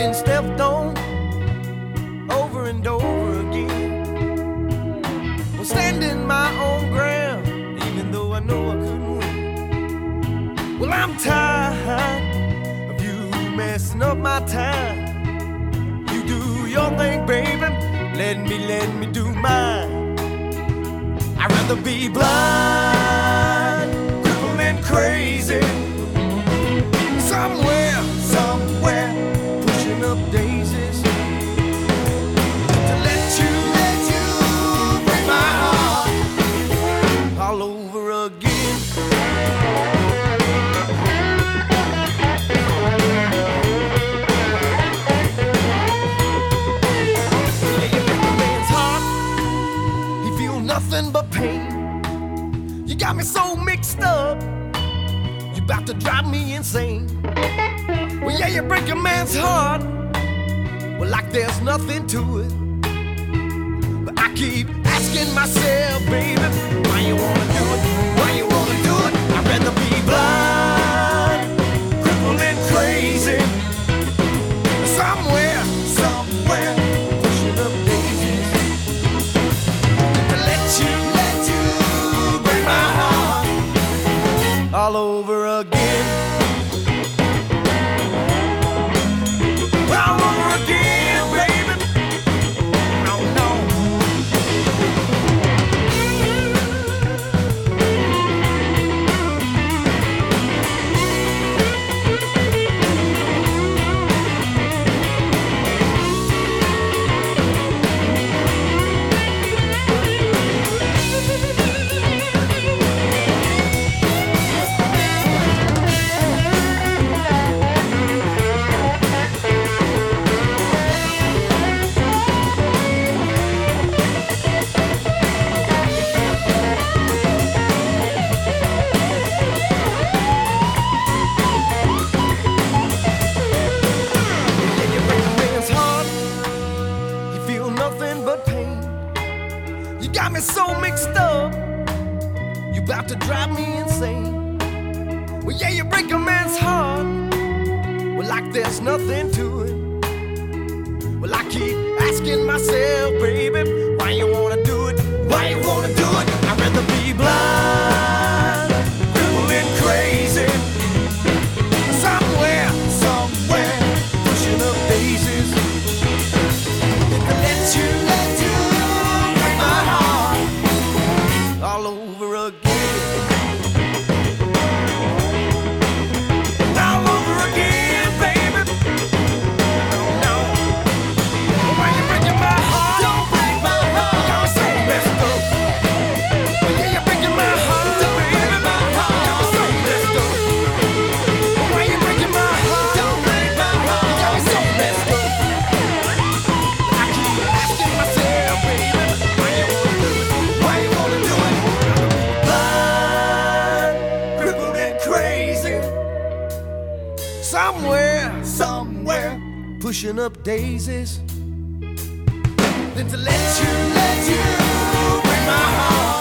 been stepped on over and over again. Well, standing my own ground, even though I know I couldn't win. Well, I'm tired of you messing up my time. You do your thing, baby, let me do mine. I'd rather be blind, crippled and crazy, somewhere, pushing up daisies, to let you break my heart all over again. Yeah, you break a man's heart, he feel nothing but pain. You got me so mixed up, you about to drive me insane. Well, yeah, you break a man's heart, well, like there's nothing to it. But I keep asking myself, baby, why you wanna do it? Why you wanna do it? I'd rather be blind, crippled and crazy, somewhere, pushing up daisies, to let you break my heart all over again. All over again, baby. No, no. Got me so mixed up, you about to drive me insane. Well, yeah, you break a man's heart, well, like there's nothing to it. Well, I keep asking myself, baby, why you wanna do it? Why you wanna do it? I'd rather be blind, crippled and crazy, somewhere, pushing up daisies, to let you break my heart all over again. All over again, baby. No, no. Why you breaking my heart? Don't break my heart. You're so messed up. Yeah, you're breaking my heart, baby. You're so messed up. Why you breaking my heart? Don't break my heart. You're so messed up. I keep asking myself, baby, why you wanna do it? Why you wanna do it? Blind, crippled and crazy, somewhere, pushing up daisies, then to let you break my heart.